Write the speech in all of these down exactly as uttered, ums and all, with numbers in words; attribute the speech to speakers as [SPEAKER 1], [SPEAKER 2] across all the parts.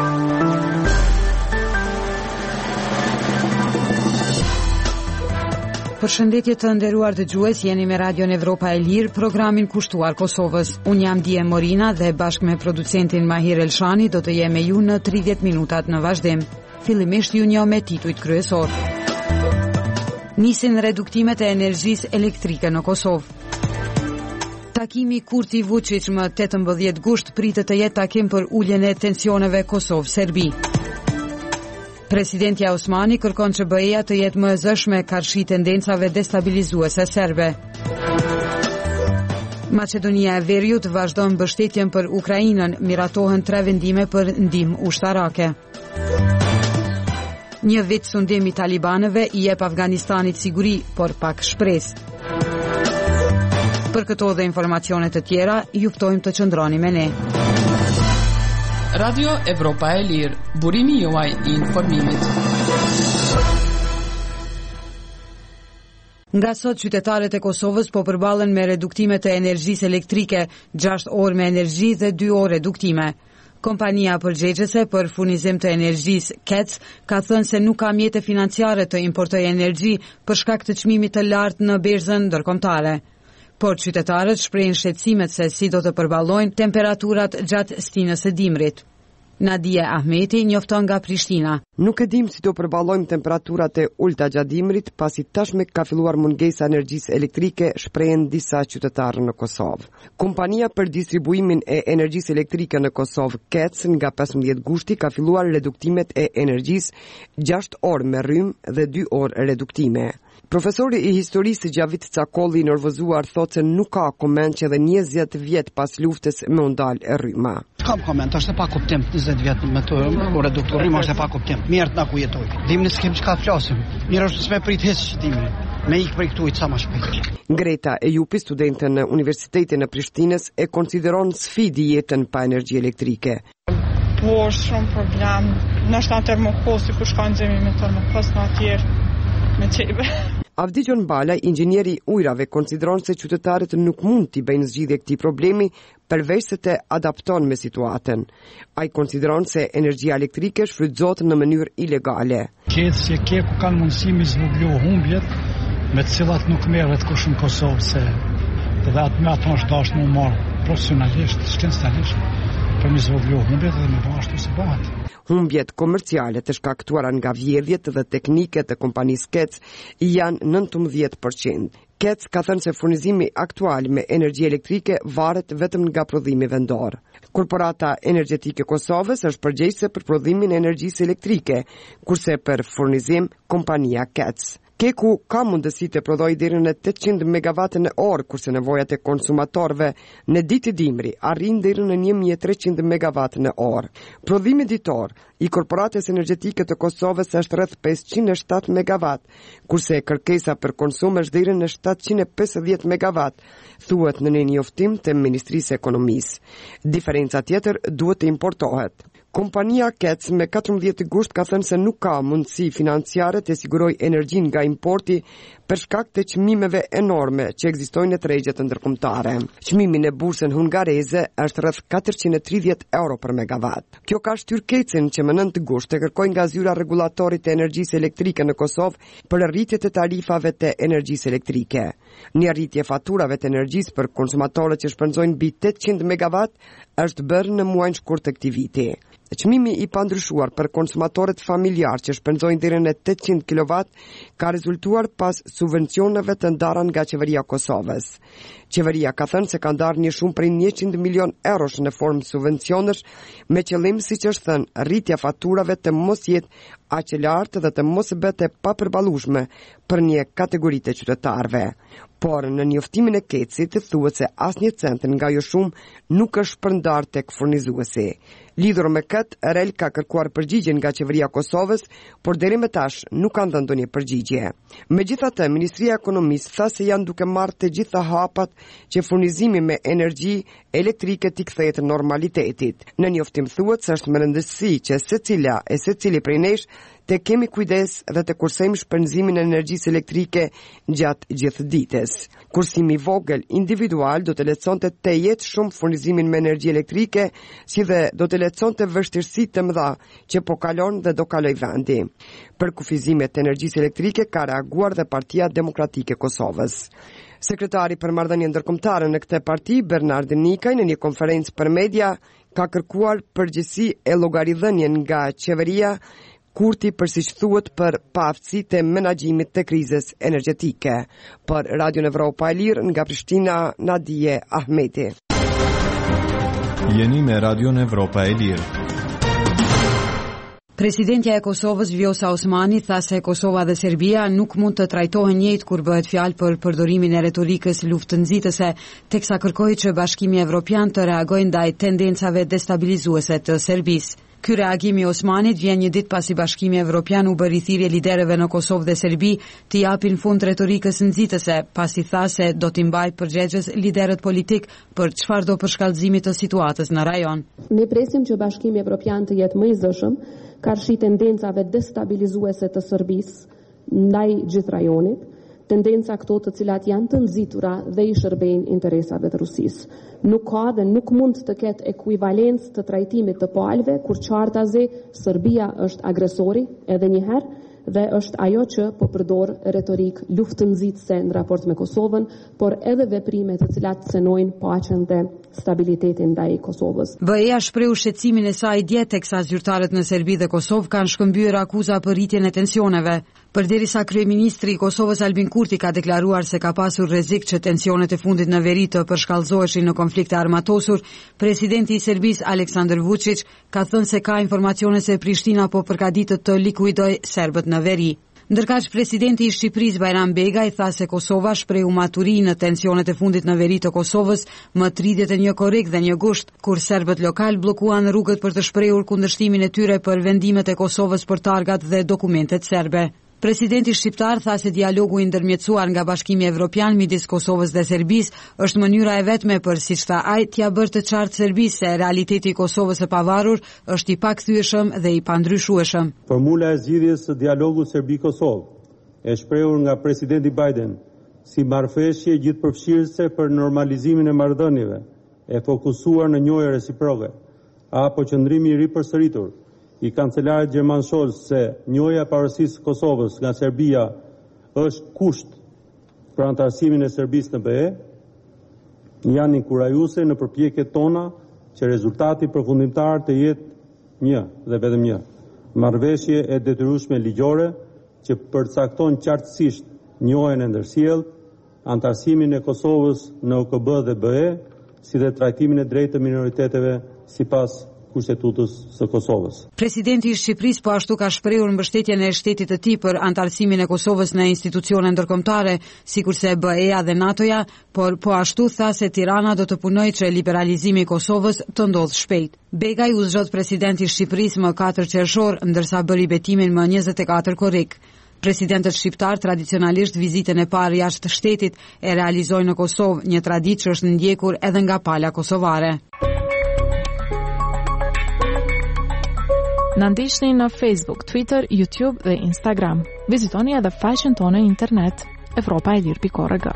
[SPEAKER 1] Përshëndetje të nderuar dëgjues, jeni me Radion Evropa e Lirë, programin kushtuar Kosovës. Unë jam Dije Morina dhe bashkë me producentin Mahir Elshani do të jem me ju në tridhjetë minutat në vazhdim. Fillimisht ju njoh me titujt kryesor. Nisin reduktimet e energjisë elektrike në Kosovë. Takimi Kurti Vučić më tetëmbëdhjetë gusht pritet të jetë takim për uljen e tensioneve Kosovë-Serbi. Presidenti Osmani kërkon që B E-ja të jetë më e zëshme karshi tendencave destabilizuese serbe. Maqedonia e Veriut vazhdon mbështetjen për Ukrainën, miratohen tre vendime për ndihmë ushtarake. Një vit sundim i talibanëve i jep Afganistanit siguri, por pak shpresë. Për këto dhe informacione të tjera, ju ftojmë të qëndroni me ne.
[SPEAKER 2] Radio Evropa e Lirë, burimi juaj i informimit.
[SPEAKER 1] Nga sot qytetarët e Kosovës po përballen me reduktimet e energjisë elektrike, gjashtë orë me energji dhe dy orë reduktime. Kompania përgjegjëse për furnizim të energjisë K E C ka thënë se nuk ka mjete financiare të importojë energji për shkak të çmimit të lartë në berzën ndërkombëtare. Por qytetarët shprehin shqetësimet se si do të përballojnë temperaturat gjatë stinës së dimrit. Nadia Ahmeti njofton nga Prishtina.
[SPEAKER 3] Nuk e dim si do përballojmë temperaturat e ulta gjatë dimrit, pasi tashmë ka filluar mungesa energjisë elektrike, shprehen disa qytetarë në Kosovë. Kompania për distribuimin e energjisë elektrike në Kosovë, K E C, nga pesëmbëdhjetë gushti ka filluar reduktimet e energjisë gjashtë orë me rrymë dhe dy orë reduktime. Profesori i historisë Gjavit Cakolli i nervozuar thotë se nuk ka koment që edhe njëzet vjet pas luftës me u ndal e rryma.
[SPEAKER 4] Kam koment, është e pa kuptim njëzet vjet me të reduktor rryma, është e pa kuptim. Mirë na ku jetoj. Dimni s'kem çka flasim. Mirë është s'me prit hiç dimni. Me ik prej këtu i ca më shpejt.
[SPEAKER 3] Greta Ejupi, studente në Universitetin e Prishtinës, e konsideron sfidë jetën pa energji elektrike.
[SPEAKER 5] Po, shumë problem. Nështë në termokosi ku shkojnë zemi me termokos në atjerë.
[SPEAKER 3] Avdigjon Bala, inxhinieri i ujrave, konsideron se qytetarët nuk mund t'i bëjnë zgjidhje këtij problemi përveç se të adapton me situatën. Ai konsideron se energjia elektrike shfrytëzohet në mënyrë ilegale.
[SPEAKER 6] Qetë se ke ku kanë mundësi me zvoglu humbjet, me të cilat nuk merret kush në Kosovë, se edhe atë me ato është dashur më marr profesionalisht, shkencëtarisht, për me zvoglu humbjet dhe me bëj ashtu si bëhet.
[SPEAKER 3] Humbjet komerciale të shkaktuara nga vjedhjet dhe tekniket e kompanisë K E C janë nëntëmbëdhjetë përqind. K E C ka thënë se furnizimi aktual me energji elektrike varet vetëm nga prodhimi vendor. Korporata Energjetike e Kosovës është përgjegjëse për prodhimin e energjisë elektrike, kurse për furnizim kompania K E C. Keku ka mundësi të prodhojë deri në tetëqind megawatt në orë, kurse nevojat e konsumatorëve në ditë dimri arrin deri në një mijë e treqind megawatt në orë. Prodhimi ditor i Korporatës Energjetike të Kosovës është rreth pesëqind e shtatë megawatt, kurse kërkesa për konsum është deri në shtatëqind e pesëdhjetë megawatt, thuhet në një njoftim të Ministrisë së Ekonomisë. Diferenca tjetër duhet të importohet. Kompania K E C me katërmbëdhjetë gusht ka thënë se nuk ka mundësi financiare të sigurojë energjinë nga importi për shkak të çmimeve enorme që ekzistojnë në tregjet ndërkombëtare. Çmimi në bursën hungareze është rreth katërqind e tridhjetë euro për megawatt. Kjo ka shtyrë K E C-n që më nëntë gusht të kërkojë nga zyra rregullatorit të energjisë elektrike në Kosovë për rritje të tarifave të energjisë elektrike. Një rritje faturave të energjisë për konsumatorët që shpenzojnë mbi tetëqind megawatt është bërë në muajin shkurt të këtij viti. Çmimi i pandryshuar për konsumatorët familjar që shpenzojnë deri në tetëqind kilowatt ka rezultuar pas subvencioneve të ndara nga qeveria e Kosovës. Qeveria ka thënë se ka ndarë një shumë prej njëqind milion eurosh në formë subvencionesh me qëllim, siç është thënë, rritja faturave të mos jetë aq e lartë dhe të mos bëte pa përballueshme për një kategori të qytetarëve. Por në njoftimin e K E C-it thuhet se asnjë cent nga ajo shumë nuk është përndar tek furnizuesi. Lidhur me këtë, R E L ka kërkuar përgjigje nga qeveria e Kosovës, por deri më tash nuk kanë dhënë ndonjë përgjigje. Megjithatë, Ministria e Ekonomisë tha se janë duke marrë të gjitha hapat që furnizimi me energji elektrike t'i kthehet normalitetit. Në njoftim thuhet se është më rëndësi që secila e secili prej nesh të kemi kujdes dhe të kursejmë shpenzimin e energjisë elektrike gjatë gjithë ditës. Kursimi vogël individual do të lehtësonte të jetë shumë furnizimin me energji elektrike, si dhe do të lehtësonte vështirësitë të mëdha që po kalon dhe do kaloj vendi. Për kufizimet të energjisë elektrike ka reaguar dhe Partia Demokratike e Kosovës. Sekretari për marrëdhënie ndërkombëtare në këtë parti, Bernard Nikaj, në një konferencë për media, ka kërkuar përgjegjësi e llogaridhënien nga qeveria Kurti për siç thuhet për paaftësitë e menaxhimit të krizës energjetike. Për Radio Evropa e Lirë nga Prishtina, Nadije Ahmeti.
[SPEAKER 7] Jeni me Radio Evropa e Lirë.
[SPEAKER 1] Presidentja e Kosovës Vjosa Osmani tha se Kosova dhe Serbia nuk mund të trajtohen njëjtë kur bëhet fjalë për përdorimin e retorikës luftë-nxitëse, teksa kërkoi që Bashkimi Evropian të reagojë ndaj tendencave destabilizuese të Serbisë. Ky reagim i Osmanit vjen një ditë pasi Bashkimi Evropian u bëri thirrje liderëve në Kosovë dhe Serbi të japin fund retorikës nxitëse, pasi tha se do t'i mbajë përgjegjës liderët politik për çfarëdo përshkallëzimi të situatës në rajon.
[SPEAKER 8] Ne presim që Bashkimi Evropian të jetë më i zëshëm karshi tendencave destabilizuese të Serbisë ndaj gjithë rajonit, tendenca këto të cilat janë të nxitura dhe i shërbejnë interesave të Rusisë. Nuk ka dhe nuk mund të ketë ekuivalencë të trajtimit të palëve kur qartazi Serbia është agresori edhe një herë dhe është ajo që po përdor retorik luftë-nxitëse në raport me Kosovën, por edhe veprime të cilat cënojnë paqen dhe stabilitetin ndaj Kosovës.
[SPEAKER 1] B E A shprehu shqetësimin e saj dje teksa zyrtarët në Serbi dhe Kosovë kanë shkëmbyer akuza për rritjen e tensioneve. Përderisa kryeministri i Kosovës Albin Kurti ka deklaruar se ka pasur rrezik që tensionet e fundit në veri të përshkallëzoheshin në konflikte armatosur, presidenti i Serbisë Aleksandar Vučić ka thënë se ka informacione se Prishtina po përgatitet të likuidojë serbët në veri. Ndërkaq presidenti i Shqipërisë Bajram Begaj tha se Kosova shprehu maturi në tensionet e fundit në veri të Kosovës më tridhjetë e një korrik dhe një gusht, kur serbët lokal bllokuan rrugët për të shprehur kundërshtimin e tyre për vendimet e Kosovës për targat dhe dokumentet serbe. Presidenti shqiptar tha se dialogu i ndërmjetësuar nga Bashkimi Evropian midis Kosovës dhe Serbisë është mënyra e vetme për, siç tha ai, t'ia bërë të qartë Serbisë se realiteti i Kosovës së pavarur është i pakthyeshëm dhe i pandryshueshëm.
[SPEAKER 9] Formula e zgjidhjes së dialogut Serbi-Kosovë e shprehur nga presidenti Biden si marrëveshje gjithëpërfshirëse për normalizimin e marrëdhënieve, e fokusuar në njohje reciproke, apo qëndrimi i ripërsëritur i kancelarit Gjerman Scholz se njohja e pavarësisë së Kosovës nga Serbia është kusht për antarësimin e Serbisë në B E, janë inkurajuese në përpjekjet tona që rezultati përfundimtar të jetë një dhe vetëm një, marrëveshje e detyrueshme ligjore që përcakton qartësisht njohjen e ndërsjellë, antarësimin e Kosovës në O K B dhe B E, si dhe trajtimin e drejtë të minoriteteve sipas Kushtetutës së Kosovës.
[SPEAKER 1] Presidenti i Shqipërisë po ashtu ka shprehur mbështetjen e shtetit të tij për antarësimin e Kosovës në institucione ndërkombëtare, sikurse B E A dhe NATO-ja, por po ashtu tha se Tirana do të punojë që liberalizimi i Kosovës të ndodhë shpejt. Begaj u zgjodh presidenti i Shqipërisë më katër qershor, ndërsa bëri betimin më njëzet e katër korrik. Presidentët shqiptar tradicionalisht vizitën e parë jashtë shtetit e realizojnë në Kosovë, një traditë që është ndjekur edhe nga pala kosovare.
[SPEAKER 10] Na ndiqni në Facebook, Twitter, YouTube dhe Instagram. Vizitoni edhe faqen tonë internet evropa e lirë pikë org.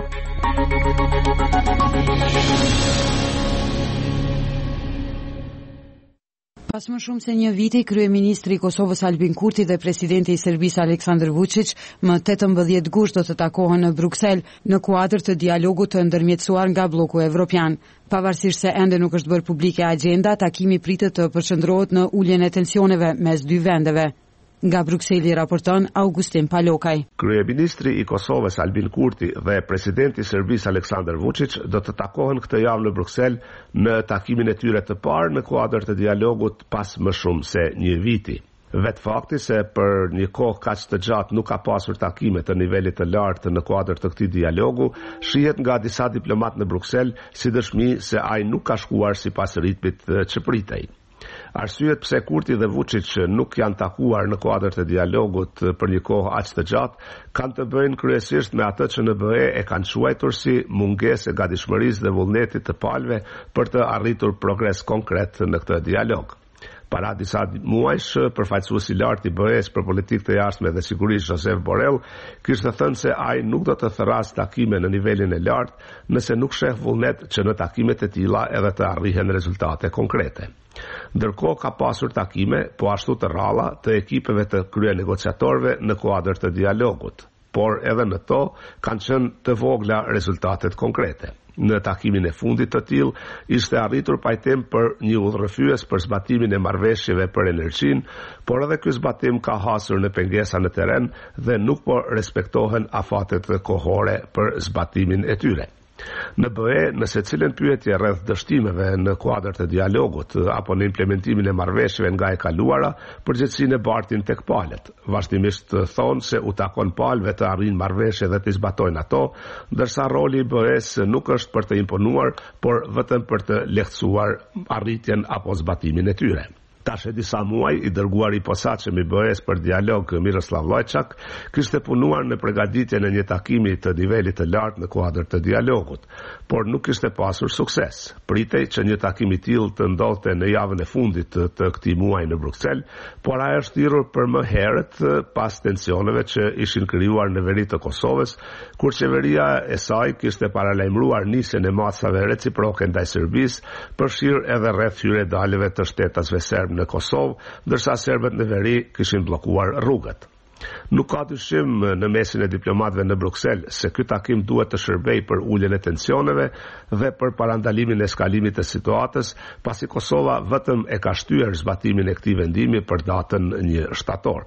[SPEAKER 1] Pas më shumë se një viti, kryeministri i Kosovës Albin Kurti dhe presidenti i Serbisë Aleksandar Vučić më tetëmbëdhjetë gusht do të takohen në Bruksel në kuadër të dialogut të ndërmjetësuar nga bloku evropian. Pavarësisht se ende nuk është bërë publike agenda, takimi pritet të përqendrohet në uljen e tensioneve mes dy vendeve. Nga Brukseli raporton Augustin Palokaj.
[SPEAKER 11] Kryeministri i Kosovës Albin Kurti dhe presidenti i Serbisë Aleksandar Vučić do të takohen këtë javë në Bruksel në takimin e tyre të parë në kuadër të dialogut pas më shumë se një viti. Vetë fakti se për një kohë kaq të gjatë nuk ka pasur takime të nivelit të lartë në kuadër të këtij dialogu, shihet nga disa diplomat në Bruksel si dëshmi se ai nuk ka shkuar sipas ritmit që pritej. Arsyet pse Kurti dhe Vučić nuk janë takuar në kuadër të dialogut për një kohë aq të gjatë kanë të bëjnë kryesisht me atë që në B E e kanë quajtur si mungesë e gatishmërisë dhe vullnetit të palëve për të arritur progres konkret në këtë dialog. Para disa muajsh, përfaqësuesi i lartë i B E-s për politikë të jashtme dhe sigurisë Joseph Borrell kishte thënë se ai nuk do të thërrasë takime në nivelin e lartë nëse nuk sheh vullnet që në takimet e tilla edhe të arrihen rezultate konkrete. Ndërkohë ka pasur takime, po ashtu të rralla, të ekipeve të krye negociatorëve në kuadër të dialogut, por edhe në to kanë qenë të vogla rezultatet konkrete. Në takimin e fundit të tillë ishte arritur pajtim për një udhërrëfyes për zbatimin e marrëveshjeve për energjinë, por edhe ky zbatim ka hasur në pengesa në terren dhe nuk po respektohen afatet kohore për zbatimin e tyre. Në B E, nëse cilën pyetje rreth dështimeve në kuadër të dialogut apo në implementimin e marrëveshjeve nga e kaluara, përgjegjësinë e bartin tek palët. Vazhdimisht thonë se u takon palëve të arrijnë marrëveshje dhe të zbatojnë ato, ndërsa roli i B E-s nuk është për të imponuar, por vetëm për të lehtësuar arritjen apo zbatimin e tyre. Tash e disa muaj, i dërguari i posaçëm i B E-s për dialog Miroslav Lajçak kishte punuar në përgatitjen e një takimi të nivelit të lartë në kuadër të dialogut, por nuk kishte pasur sukses. Pritej që një takim i tillë të ndodhte në javën e fundit të, të këtij muaji në Bruksel, por ai është thirrur për më herët pas tensioneve që ishin krijuar në veri të Kosovës, kur qeveria e saj kishte paralajmëruar nisjen e masave reciproke ndaj Serbisë, përfshirë edhe rreth hyrjedaleve të shtetasve serb në Kosovë, ndërsa serbët në veri kishin bllokuar rrugët. Nuk ka dyshim në mesin e diplomatëve në Bruksel se ky takim duhet të shërbejë për uljen e tensioneve dhe për parandalimin e eskalimit të situatës, pasi Kosova vetëm e ka shtyer zbatimin e këtij vendimi për datën një shtator.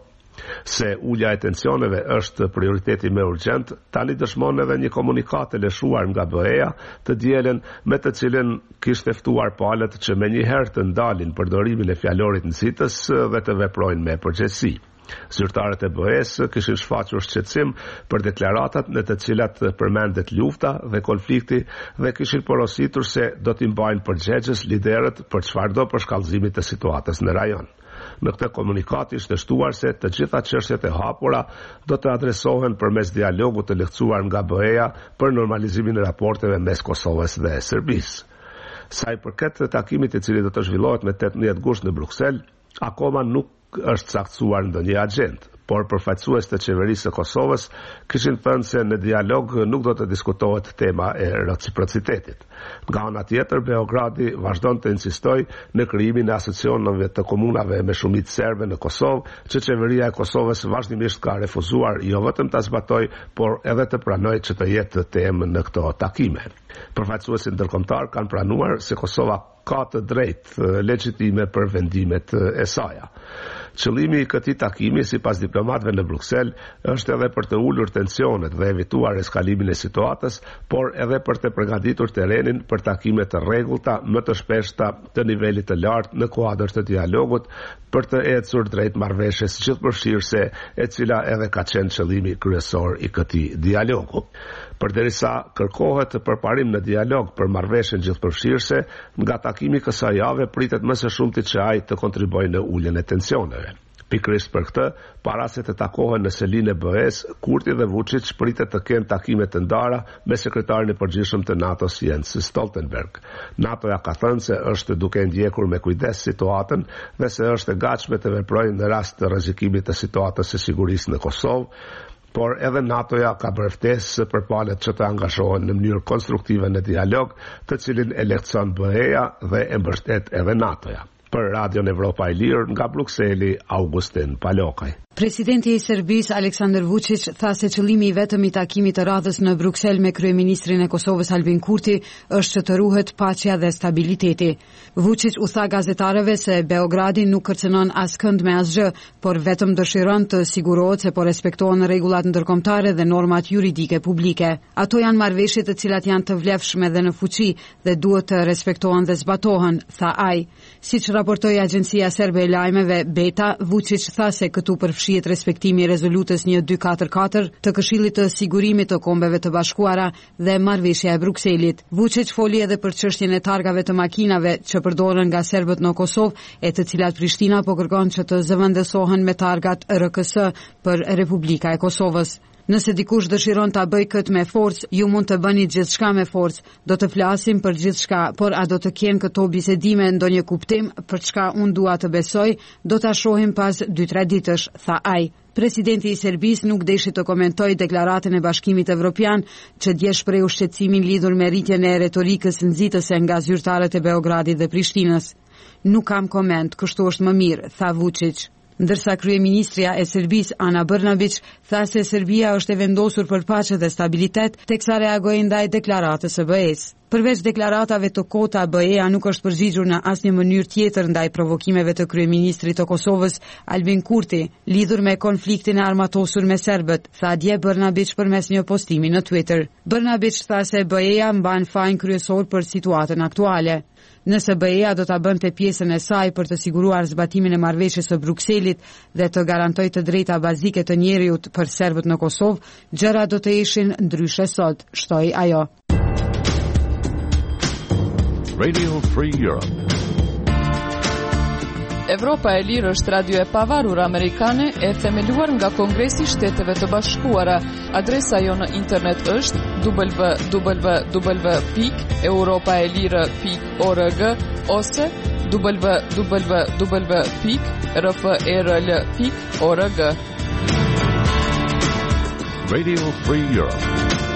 [SPEAKER 11] Se ulja e tensioneve është prioriteti më urgjent, tani dëshmon edhe një komunikat e lëshuar nga B E-ja të dielën, me të cilën kishte ftuar palët që menjëherë të ndalin përdorimin e fjalorit nxitës dhe të veprojnë me përgjegjësi. Zyrtarët e B E-s kishin shfaqur shqetësim për deklaratat në të cilat përmendet lufta dhe konflikti dhe kishin porositur se do t'i mbajnë përgjegjës liderët për çfarëdo përshkallëzimi të situatës në rajon. Në këtë komunikat ishte shtuar se të gjitha çështjet e hapura do të adresohen përmes dialogut të lehtësuar nga B E-ja për normalizimin e raporteve mes Kosovës dhe Serbisë. Sa i përket takimit i cili do të zhvillohet me tetëmbëdhjetë gusht në Bruksel, akoma nuk është caktuar ndonjë agjendë, por përfaqësues të qeverisë së Kosovës kishin thënë se në dialog nuk do të diskutohet tema e reciprocitetit. Nga ana tjetër, Beogradi vazhdon të insistojë në krijimin e asociacioneve të komunave me shumicë serbe në Kosovë, që qeveria e Kosovës vazhdimisht ka refuzuar jo vetëm ta zbatojë, por edhe të pranojë që të jetë temë në këto takime. Përfaqësuesit ndërkombëtar kanë pranuar se Kosova ka të drejtë legjitime për vendimet e saj. Qëllimi i këtij takimi, sipas diplomatëve në Bruksel, është edhe për të ulur tensionet dhe evituar eskalimin e situatës, por edhe për të përgatitur terrenin për takime të rregullta më të shpeshta të nivelit të lartë në kuadër të dialogut, për të ecur drejt marrëveshjes gjithëpërfshirëse, e cila edhe ka qenë qëllimi kryesor i këtij dialogu. Përderisa kërkohet përparim në dialog për marrëveshjen gjithëpërfshirëse, nga takimi kësaj jave pritet më së shumti që ai të kontribuojë në uljen e tensioneve. Pikërisht për këtë, para se të takohen në selinë e B E-s, Kurti dhe Vučić pritet të kenë takime të ndara me sekretarin e përgjithshëm të NATO-s Jens Stoltenberg. NATO-ja ka thënë se është duke ndjekur me kujdes situatën dhe se është e gatshme të veprojë në rast të rrezikimit të situatës së sigurisë në Kosovë, por edhe NATO-ja ka bërë ftesë për palët që të angazhohen në mënyrë konstruktive në dialog, të cilin e lehtëson B E-ja dhe e mbështet edhe NATO-ja. Për Radion Evropa e Lirë nga Brukseli, Augustin Palokaj.
[SPEAKER 1] Presidenti i Serbisë Aleksandar Vučić tha se qëllimi i vetëm i takimit të radhës në Bruksel me kryeministrin e Kosovës Albin Kurti është që të ruhet paqja dhe stabiliteti. Vučić u tha gazetarëve se Beogradi nuk kërcënon askënd me asgjë, por vetëm dëshiron të sigurohet se po respektohen rregullat ndërkombëtare dhe normat juridike publike. Ato janë marrëveshje të cilat janë të vlefshme dhe në fuqi dhe duhet të respektohen dhe zbatohen, tha ai. Siç raportoi agjencia serbe e lajmeve Beta, Vučić tha se këtu përfshihet shihet respektimi i rezolutës një dy katër katër të Këshillit të Sigurimit të Kombeve të Bashkuara dhe marrëveshja e Brukselit. Vučić foli edhe për çështjen e targave të makinave që përdoren nga serbët në Kosovë, e të cilat Prishtina po kërkon që të zëvendësohen me targat R K S për Republika e Kosovës. Nëse dikush dëshiron ta bëjë këtë me forcë, ju mund të bëni gjithçka me forcë. Do të flasim për gjithçka, por a do të kenë këto bisedime ndonjë kuptim për çka unë dua të besoj, do ta shohim pas dy tre ditësh, tha ai. Presidenti i Serbisë nuk deshi të komentojë deklaratën e Bashkimit Evropian që dje shprehu shqetësimin lidhur me rritjen e retorikës nxitëse nga zyrtarët e Beogradit dhe Prishtinës. Nuk kam koment, kështu është më mirë, tha Vučić. Ndërsa kryeministria e Serbisë Ana Brnabić tha se Serbia është e vendosur për paqe dhe stabilitet, teksa reagoi ndaj deklaratës së B E-s. Përveç deklaratave të kota, B E-a nuk është përgjigjur në asnjë mënyrë tjetër ndaj provokimeve të kryeministrit të Kosovës Albin Kurti, lidhur me konfliktin e armatosur me serbët, tha dje Brnabić përmes një postimi në Twitter. Brnabić tha se B E-a mban fajin kryesor për situatën aktuale. Nëse B E-a do ta bënte pjesën e saj për të siguruar zbatimin e marrëveshjes së Brukselit dhe të garantojë të drejta bazike të njeriut për serbët në Kosovë, gjërat do të ishin ndryshe sot, shtoi ajo.
[SPEAKER 12] Radio Free Europe.
[SPEAKER 2] Evropa e Lirë është radio e pavarur amerikane e themeluar nga Kongresi i Shteteve të Bashkuara. Adresa jo në internet është w w w pikë europaelire pikë org ose w w w pikë r f e r l pikë org.
[SPEAKER 12] Radio Free Europe.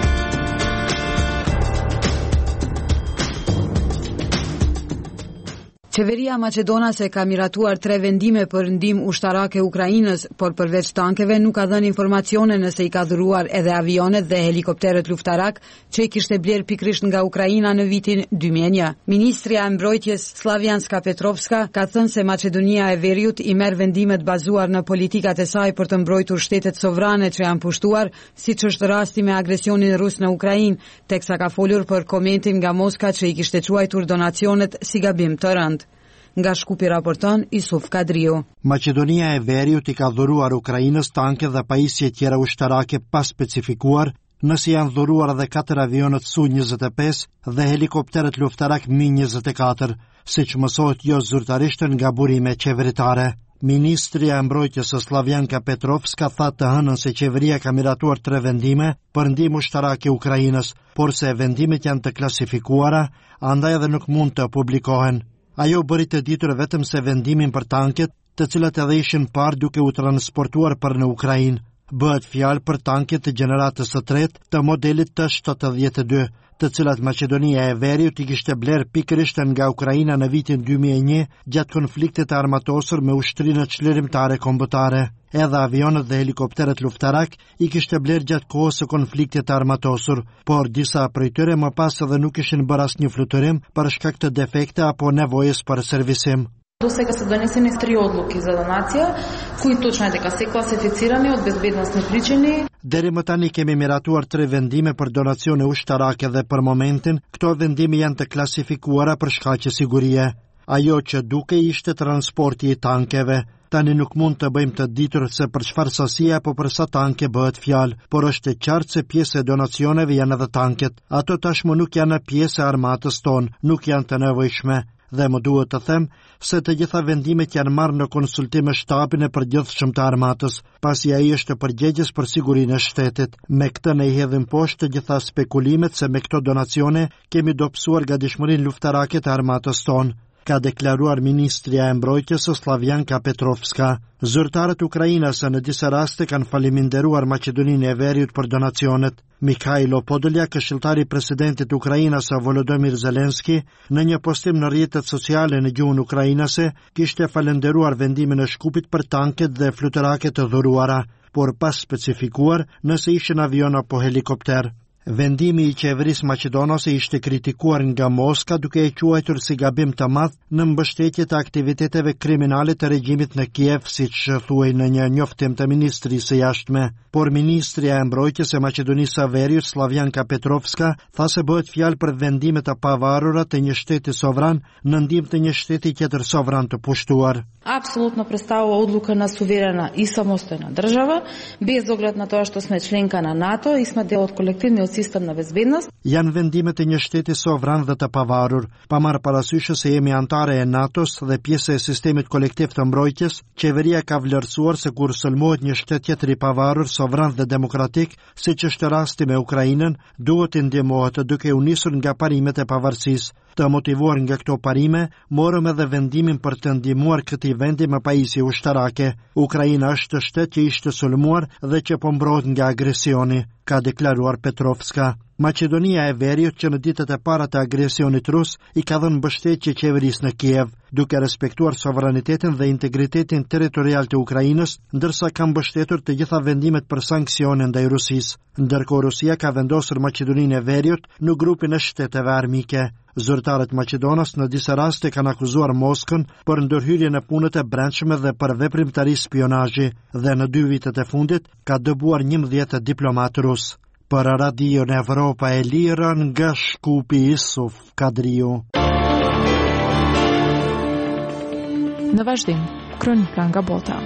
[SPEAKER 1] Qeveria maqedonase ka miratuar tre vendime për ndihmë ushtarake Ukrainës, por përveç tankeve nuk ka dhënë informacione nëse i ka dhuruar edhe avionet dhe helikopterët luftarak që i kishte bler pikrisht nga Ukraina në vitin dy mijë e një. Ministria e Mbrojtjes Slavjanska Petrovska ka thënë se Maqedonia e Veriut i merr vendimet bazuar në politikat e saj për të mbrojtur shtetet sovrane që janë pushtuar, siç është rasti me agresionin rus në Ukrainë, teksa ka folur për komentin nga Moska që i kishte quajtur donacionet si gabim të rënd. Nga Shkupi raporton Isuf Kadriu.
[SPEAKER 13] Maqedonia e Veriut i ka dhuruar Ukrainës tanke dhe pajisje tjera ushtarake pa specifikuar, nëse janë dhuruar edhe katër avionët Su njëzet e pesë dhe helikopterët luftarak Mi njëzet e katër, siç mësohet jo zyrtarisht nga burime qeveritare. Ministria e Mbrojtjes së Slavjanka Petrovska tha të hënën se qeveria ka miratuar tre vendime për ndihmë ushtarake Ukrainës, por se vendimet janë të klasifikuara, andaj edhe nuk mund të publikohen. Ajo bëri të ditur vetëm se vendimin për tanket, të cilat edhe ishin parë duke u transportuar për në Ukrainë. Bëhet fjalë për tanket të gjeneratës së tretë të modelit T shtatëdhjetë e dy, të cilat Maqedonia e Veriut i kishte bler pikërisht nga Ukraina në vitin dy mijë e një gjatë konfliktit të armatosur me ushtrinë çlirimtare kombëtare. Edhe avionët dhe helikopterët luftarak i kishte bler gjatë kohës së konfliktit të armatosur, por disa prej tyre më pas edhe nuk ishin bërë asnjë fluturim për shkak të defekte apo nevojës për servisim.
[SPEAKER 14] До сега са донесени три одлуки за донација, кои точно е дека се класифицирани од безбедносни причини.
[SPEAKER 13] Deri më tani kemi miratuar tre vendime për donacione ushtarake dhe për momentin, këto vendime janë të klasifikuara për shkaqe sigurie. Ajo që duke ishte transporti i tankeve. Tani nuk mund të bëjmë të ditur se për çfarë sasie apo për sa tanke bëhet fjalë, por është e qartë se pjesë e donacioneve janë edhe tanket. Ato tashmë nuk janë pjesë e armatës tonë, nuk janë të nevojshme. Dhe më duhet të them se të gjitha vendimet janë marrë në konsultim me shtabin e përgjithshëm të armatës, pasi ai është përgjegjës për sigurinë e shtetit. Me këtë ne i hedhim poshtë të gjitha spekulimet se me këto donacione kemi dobësuar gatishmërinë luftarake të armatës tonë, ka deklaruar Ministria e Mbrojtjes së Slavjanka Petrovska. Zyrtarët ukrainase në disa raste kanë faleminderuar Maqedoninë e Veriut për donacionet. Mikhailo Podolyak, këshilltari i presidentit Ukrainës Volodymyr Zelenski, në një postim në rrjetet sociale në gjuhën ukrainase, kishte falenderuar vendimin e Shkupit për tanket dhe fluturake të dhuruara, por pas specifikuar nëse ishin avion apo helikopter. Vendimi i qeverisë maqedonase ishte kritikuar nga Moska duke e quajtur si gabim të madh në mbështetje të aktiviteteve kriminale të regjimit në Kiev, siç thuaj në një njoftim të Ministrisë së Jashtme. Por Ministria e Mbrojtjes e Maqedonisë së Veriut, Slavjanka Petrovska, tha se bëhet fjalë për vendime të pavarura të një shteti sovran në ndihmë të një shteti tjetër sovran të pushtuar.
[SPEAKER 14] Apsolutno predstavува одлука на суверена и самостојна држава, без оглед на тоа што сме членка на НАТО и сме дел од колективниот sistem në bezbednost.
[SPEAKER 13] Janë vendimet e një shteti sovran dhe të pavarur, pa marrë parasysh se jemi antare e NATO-s dhe pjesë e sistemit kolektiv të mbrojtjes. Qeveria ka vlerësuar se kur sulmohet një shtet tjetër i pavarur, sovran dhe demokratik, siç është rasti me Ukrainën, duhet të ndihmohet duke u nisur nga parimet e pavarësisë. Të motivuar nga këto parime, morëm edhe vendimin për të ndihmuar këtij vendi me pajisje ushtarake. Ukraina është shtet që ishte sulmuar dhe që po mbrohet nga agresioni, ka deklaruar Petrovska. Maqedonia e Veriut, që në ditët e para të agresionit rus i ka dhënë mbështetje qeverisë në Kiev, duke respektuar sovranitetin dhe integritetin territorial të Ukrainës, ndërsa ka mbështetur të gjitha vendimet për sanksione ndaj Rusisë. Ndërkohë Rusia ka vendosur Maqedoninë e Veriut në grupin e shteteve armike. Zyrtarët maqedonas në disa raste kanë akuzuar Moskën për ndërhyrjen e punët e brendshme dhe për veprimtari spionazhi, dhe në dy vitet e fundit ka dëbuar njëmbëdhjetë diplomatë rus. Për Radio në Evropa e Lirë, nga Shkupi Isuf Kadriu.
[SPEAKER 10] Në vazhdim, kronika nga bota.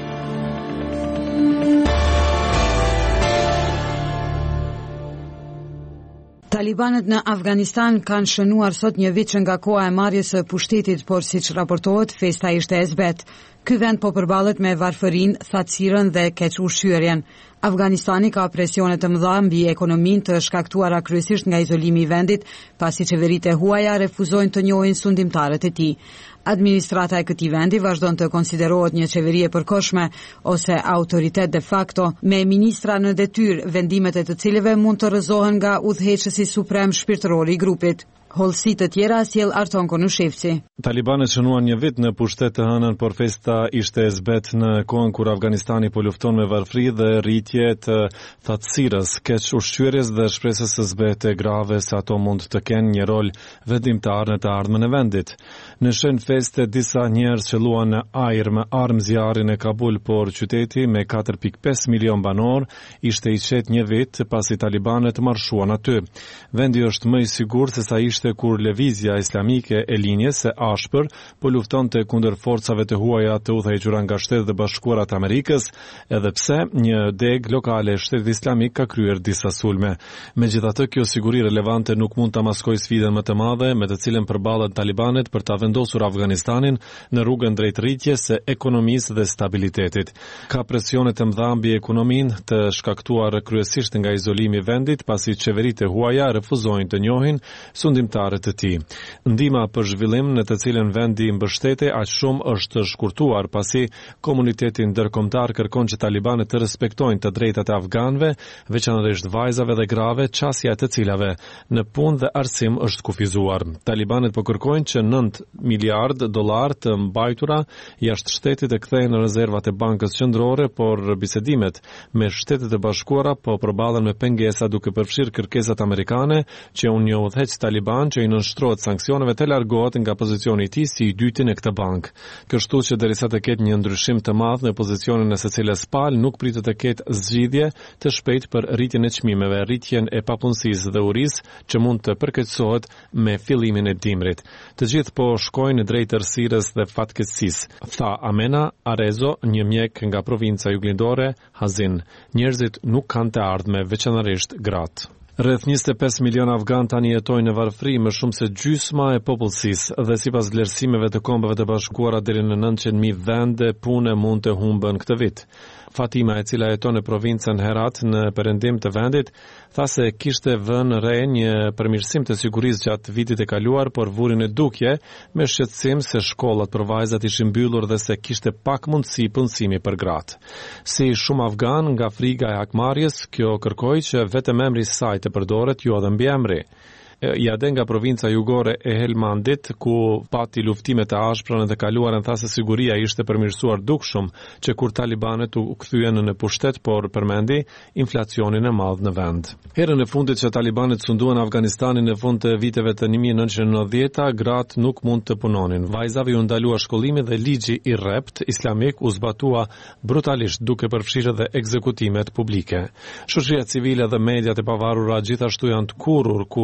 [SPEAKER 1] Talibanët në Afganistan kanë shënuar sot një vit që nga koha e marrjes së pushtetit, por siç raportohet, festa ishte e zbet. Ky vend po përballet me varfërinë, thatësirën dhe keq-ushqyerjen. Afganistani ka presione të mëdha mbi ekonominë të shkaktuara kryesisht nga izolimi i vendit, pasi qeveritë e huaja refuzojnë të njohin sundimtarët e tij. Administrata e këtij vendi vazhdon të konsiderohet një qeveri e përkohshme ose autoritet de facto, me ministra në detyrë, vendimet e të cilëve mund të rrëzohen nga udhëheqësi suprem shpirtëror i grupit. Hollësi të tjera sjell Arton Konushevci.
[SPEAKER 7] Talibanët shënuan një vit në pushtet të hënën, por festa ishte e zbet në kohën kur Afganistani po lufton me varfëri dhe rritje të thatësirës, keq-ushqyerjes dhe shpresës së zbete grave se ato mund të kenë një rol vendimtar në të ardhmen e vendit. Në shen feste disa njerëz që luan në ajër me armë zjarrin e Kabul, por qyteti me katër pikë pesë milion banor ishte i qet një vit pasi talibanët marshuan aty. Vendi është më i sigurt se sa ishte kur lëvizja islamike e linjes së ashpër po luftonte kundër forcave të huaja të udhëhequra nga Shtetet e Bashkuara të Amerikës, edhe pse një deg lokale e Shtetit Islamik ka kryer disa sulme. Megjithatë, kjo siguri relevante nuk mund ta maskojë sfidën më të madhe me të cilën përballen talibanët për ta vendosur Afganistanin në rrugën drejt rritjes së ekonomisë dhe stabilitetit. Ka presione të mëdha mbi ekonominë, të shkaktuar kryesisht nga izolimi i vendit, pasi qeveritë e huaja refuzojnë të njohin sundimtarët të tij. Ndihma për zhvillim në të cilën vendi mbështete aq shumë është shkurtuar, pasi komuniteti ndërkombëtar kërkon që talibanët të respektojnë të drejtat e afganëve, veçanërisht vajzave dhe grave, qasja e të cilave në punë dhe arsim është kufizuar. Talibanët po kërkojnë që nëntë miliard dollar të mbajtura jashtë shtetit të kthehen në rezervat e Bankës Qendrore, por bisedimet me Shtetet e Bashkuara po përballen me pengesa, duke përfshirë kërkesat amerikane që unë një udhëheq Taliban që i nënshtrohet sanksioneve të largohet nga pozicioni i tij si i dyti në këtë bankë. Kështu që derisa të ketë një ndryshim të madh në pozicionin e secilës palë, nuk pritet të ketë zgjidhje të shpejtë për rritjen e çmimeve, rritjen e papunësisë dhe urisë që mund të përkeqësohet me fillimin e dimrit. Të gjithë po shkojnë drejt errësirës dhe fatkeqësisë, tha Amena Arezo, një mjek nga provinca juglindore Hazin. Njerëzit nuk kanë të ardhme, veçanërisht gratë. Rreth njëzet e pesë milion afgan tani jetojnë në varfëri, më shumë se gjysma e popullsisë, dhe sipas vlerësimeve të Kombeve të Bashkuara deri në nëntëqind mijë vende pune mund të humben këtë vit. Fatima, e cila jeton në provincën Herat në perëndim të vendit, tha se kishte vënë re një përmirësim të sigurisë gjatë vitit e kaluar, por vuri në dukje me shqetësim se shkollat për vajzat ishin mbyllur dhe se kishte pak mundësi punësimi për gratë. Si shumë afgan nga frika e hakmarrjes, kjo kërkoi që vetëm emri i saj të përdoret, jo edhe mbiemri. Ja dhe nga provinca jugore e Helmandit, ku pati luftime të ashpra në të kaluarën, tha se siguria ishte përmirësuar dukshëm që kur talibanët u kthyen në pushtet, por përmendi inflacionin e madh në vend. Herën e fundit që talibanët sunduan Afganistanin në fund të viteve të një mijë e nëntëqind e nëntëdhjetë, gratë nuk mund të punonin. Vajzave u ndalua shkollimi dhe ligji i rrept islamik u zbatua brutalisht, duke përfshirë dhe ekzekutimet publike. Shoqëria civile dhe mediat e pavarura gjithashtu janë të kurrur, ku shumë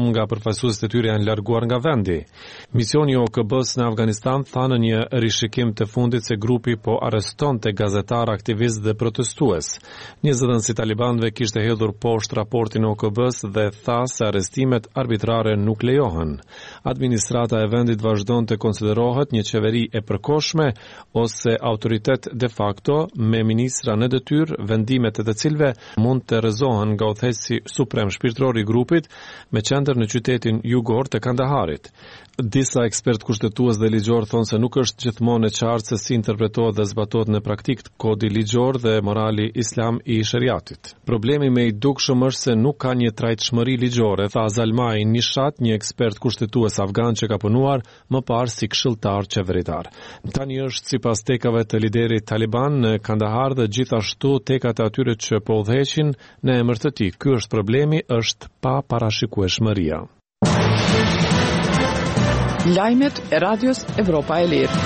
[SPEAKER 7] shumë nga përfaqësuesit e tyre janë larguar nga vendi. Misioni O K B-s në Afganistan tha në një rishikim të fundit se grupi po arrestonte gazetar, aktivist dhe protestues. Një zëdhënës i talibanëve kishte hedhur poshtë raportin O K B-s dhe tha se arrestimet arbitrare nuk lejohen. Administrata e vendit vazhdon të konsiderohet një qeveri e përkohshme ose autoritet de facto me ministra në detyrë, vendimet e të cilëve mund të rrezohen nga udhëheqësi suprem shpirtëror i grupit me qendër në qytetin jugor të Kandaharit. Disa ekspert kushtetues dhe ligjor thonë se nuk është gjithmonë e qartë se si interpretohet dhe zbatohet në praktikë kodi ligjor dhe morali islam i shariatit. Problemi me i dukshëm është se nuk ka një trajtshmëri ligjore, tha Zalmai Nishat, një ekspert kushtetues afgan që ka punuar më parë si këshilltar qeveritar. Tani është sipas tekave të liderit Taliban në Kandahar dhe gjithashtu tekat e atyre që po udhëheqin në emër të tij. Ky është problemi, është pa parashikueshmëria.
[SPEAKER 2] Lajmet e Radios Evropa e Lirë.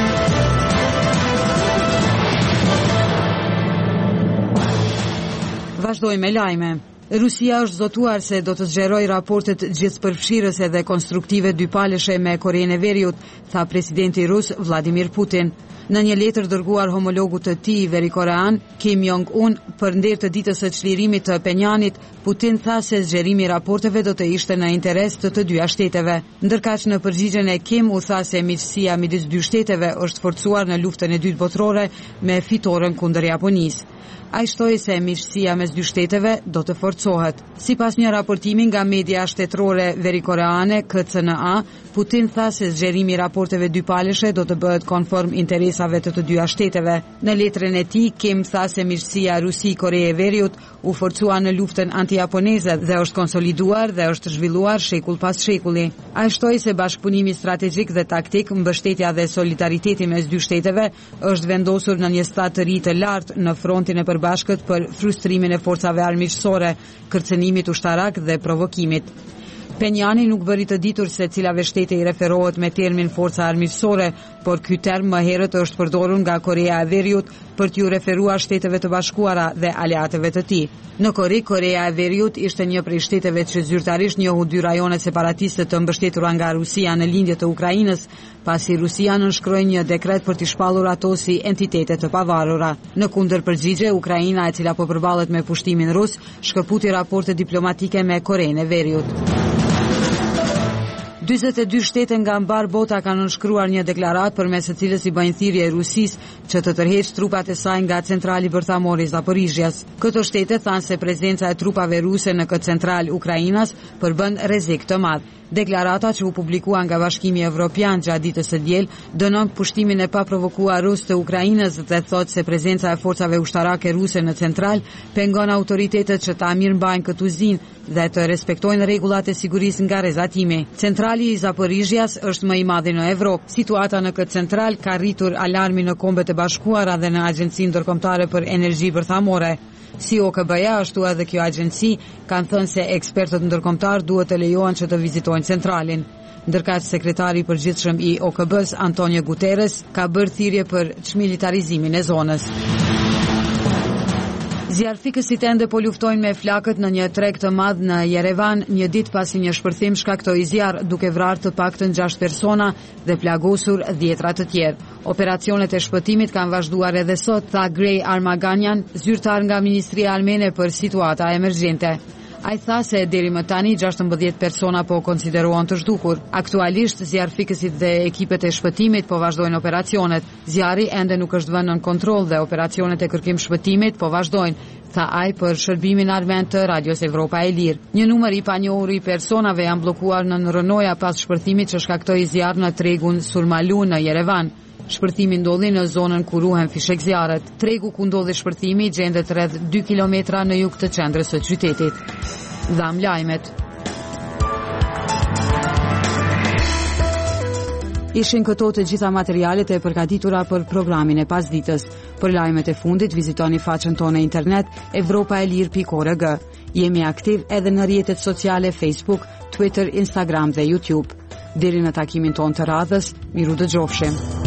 [SPEAKER 1] Vazhdojmë me lajme. Rusia është zotuar se do të zgjeroj raportet gjithëpërfshirëse dhe konstruktive dypaleshe me Korenë e Veriut, tha presidenti rus Vladimir Putin. Në një letër dërguar homologut të tij verikorean, Kim Jong-un, për nder të ditës së çlirimit të Penjanit, Putin tha se zgjerimi i raporteve do të ishte në interes të të dyja shteteve. Ndërkaq në përgjigjen e Kim u tha se miqësia midis dy shteteve është forcuar në luftën e dytë botërore me fitoren kundër Japonisë. Ai shtoi se miqësia mes dy shteteve do të forcohet. Sipas një raportimi nga media shtetërore verikoreane K C N A, Putin tha se zgjerimi i raporteve dypaleshe do të bëhet konform interesave të të dyja shteteve. Në letrën e tij, Kim tha se miqësia Rusi-Kore e Veriut u forcua në luftën anti-japoneze dhe është konsoliduar dhe është zhvilluar shekull pas shekulli. Ai shtoi se bashkëpunimi strategjik dhe taktik, mbështetja dhe solidariteti mes dy shteteve është vendosur në një stad të ri të lartë në frontin e përbashkët për frustrimin e forcave armiqësore, kërcënimit ushtarak dhe provokimit. Penjani nuk bëri të ditur se cilave shtete i referohet me termin forca armiqësore, por ky term më herët është përdorur nga Korea e Veriut për t'ju referuar Shteteve të Bashkuara dhe aleatëve të tij. Në Kore, Korea e Veriut ishte një prej shteteve që zyrtarisht njohu dy rajone separatiste të mbështetura nga Rusia në lindje të Ukrainës, pasi Rusia nënshkroi një dekret për t'i shpallur ato si entitete të pavarura. Në kundërpërgjigje, Ukraina, e cila po përballet me pushtimin rus, shkëputi raporte diplomatike me Korenë e Veriut. dyzet e dy shtete nga mbar bota kanë nënshkruar një deklaratë përmes së cilës i bëjnë thirrje Rusisë që të tërheqë trupat e saj nga centrali bërthamor i Zaporizhjas. Këto shtete thanë se prezenca e trupave ruse në këtë central Ukrainas përbën rrezik të madh. Deklarata që u publikua nga Bashkimi Evropian gjatë ditës së diel dënon pushtimin e paprovokuar rus të Ukrainës dhe thotë se prezenca e forcave ushtarake ruse në central pengon autoritetet që ta mirëmbajnë këtë uzinë dhe të respektojnë rregullat e sigurisë nga rrezatimi. Centrali i Zaporizhjas është më i madhi në Evropë. Situata në këtë central ka rritur alarmin në Kombet e Bashkuara dhe në Agjencinë Ndërkombëtare për Energji Bërthamore. Si O K B-ja, ashtu edhe kjo agjenci kanë thënë se ekspertët ndërkombëtar duhet të lejohen që të vizitojnë centralin. Ndërkaq sekretari i përgjithshëm i O K B-s, Antonio Guterres, ka bërë thirrje për çmilitarizimin e zonës. Zjarrfikësit ende po luftojnë me flakët në një treg të madh në Yerevan, një ditë pasi një shpërthim shkaktoi zjarr, duke vrarë të paktën gjashtë persona dhe plagosur dhjetra të tjerë. Operacionet e shpëtimit kanë vazhduar edhe sot, tha Grey Armaganian, zyrtar nga Ministria Armene për situata emergjente. Ai tha se deri më tani gjashtëmbëdhjetë persona po konsiderohen të zhdukur. Aktualisht zjarrfikësit dhe ekipet e shpëtimit po vazhdojnë operacionet. Zjarri ende nuk është vënë në kontroll dhe operacionet e kërkim shpëtimit po vazhdojnë, tha ai për shërbimin armen të Radios Evropa e Lirë. Një numër i panjohur i personave janë bllokuar në Rënoja pas shpërthimit që shkaktoi zjarr në tregun Surmalu në Yerevan. Shpërthimi ndodhi në zonën ku ruhen fishek zjarret. Tregu ku ndodhi shpërthimi gjendet rreth dy kilometra në jug të qendrës së qytetit. Dham lajmet. Ishin këto të gjitha materialet e përgatitura për programin e pasditës. Për lajmet e fundit vizitoni faqen tonë internet evropa e lir pikë org. Jemi aktiv edhe në rrjetet sociale Facebook, Twitter, Instagram dhe YouTube. Deri në takimin tonë të radhës, miru dëgjofshim.